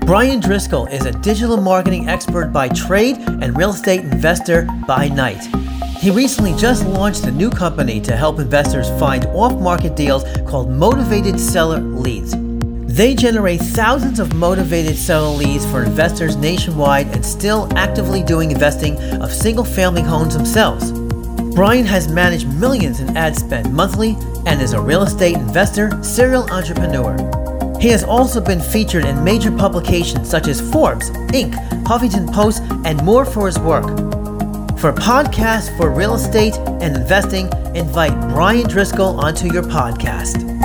Brian Driscoll is a digital marketing expert by trade and real estate investor by night. He recently just launched a new company to help investors find off-market deals called Motivated Seller Leads. They generate thousands of motivated seller leads for investors nationwide and still actively doing investing of single-family homes themselves. Brian has managed millions in ad spend monthly and is a real estate investor, serial entrepreneur. He has also been featured in major publications such as Forbes, Inc., Huffington Post, and more for his work. For podcasts for real estate and investing, invite Brian Driscoll onto your podcast.